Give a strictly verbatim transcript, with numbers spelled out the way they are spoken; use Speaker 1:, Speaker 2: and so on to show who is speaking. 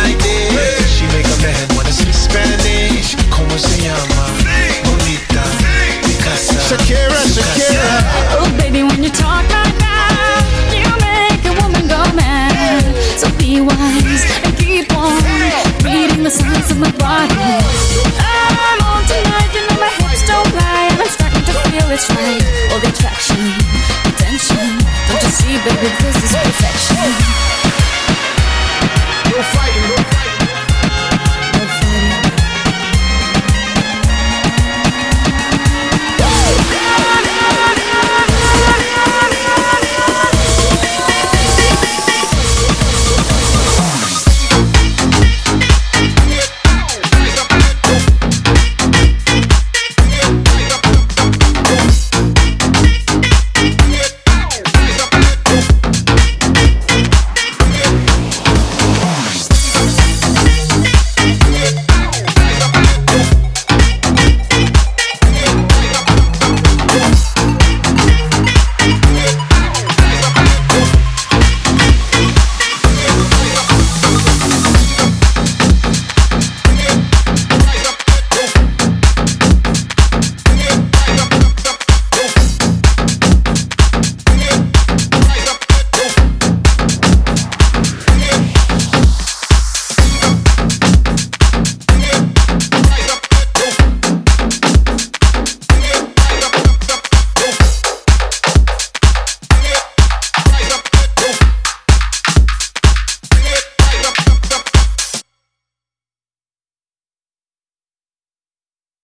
Speaker 1: like this. She make a man wanna speak Spanish. Como se llama? Bonita, Picasa,
Speaker 2: Shakira, Shakira.
Speaker 3: Oh baby, when you talk like that, you make a woman go mad. So be wise and keep on reading the signs of my body. I'm on tonight, you know my hips don't lie, and I'm starting to feel it's right. All the attraction, attention, don't you see, baby, this is perfection.